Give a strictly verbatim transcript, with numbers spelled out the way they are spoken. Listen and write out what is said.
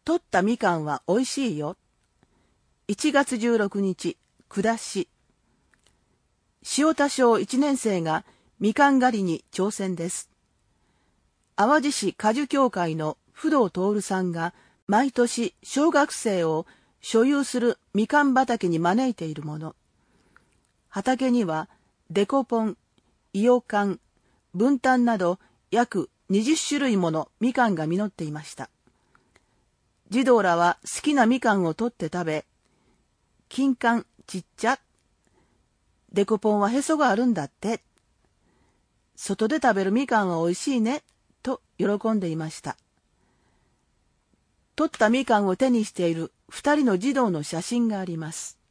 取ったみかんはおいしいよ。いちがつじゅうろくにち、下し。塩田小いちねん生がみかん狩りに挑戦です。淡路市果樹協会の不動徹さんが毎年小学生を所有するみかん畑に招いているもの。畑にはデコポン、イヨカン、ブンタンなど約にじゅっしゅるいものみかんが実っていました。児童らは好きなみかんを取って食べ、金柑ちっちゃ、デコポンはへそがあるんだって、外で食べるみかんはおいしいね、と喜んでいました。取ったみかんを手にしている二人の児童の写真があります。